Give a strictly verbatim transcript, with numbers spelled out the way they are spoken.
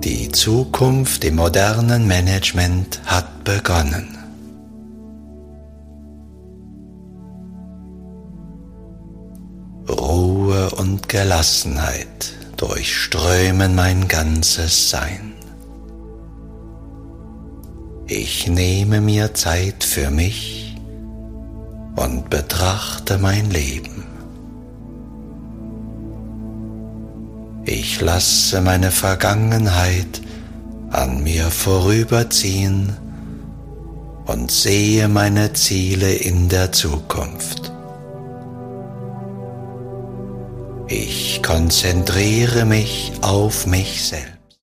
Die Zukunft im modernen Management hat begonnen. Ruhe und Gelassenheit durchströmen mein ganzes Sein. Ich nehme mir Zeit für mich und betrachte mein Leben. Ich lasse meine Vergangenheit an mir vorüberziehen und sehe meine Ziele in der Zukunft. Ich konzentriere mich auf mich selbst.